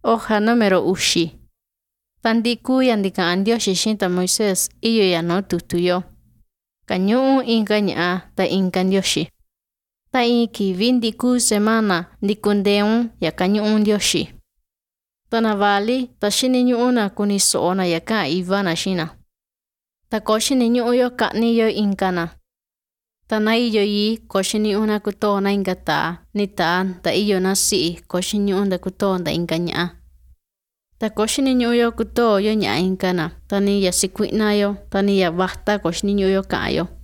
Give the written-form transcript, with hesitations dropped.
Hoja número uxi. Tandiku yandika Ndioxi xinta Moisés iyo ya no tutuyo. Kañu'u inka ña'a ta inka Ndioxi. Ta in kivi ndiku semana ndikundeun ya kañu'u Ndioxi. Ta navali ta xiniñu'una kuniso'ona ya ka'a ivana xina. Ta ko xiniñu'uyo ka'niyo inkana. Ta na iyo yi ko xiniñu'una kutona inka ni ta'a ta iyo na si'i ko xiniñu'una kutonda inka ña'a. Ta ko xiniñu'uyo kutoyo ña'a inkana ta ni ya sikui'nayo ta ni ya vajta ko xiniñu'uyo ka'ayo.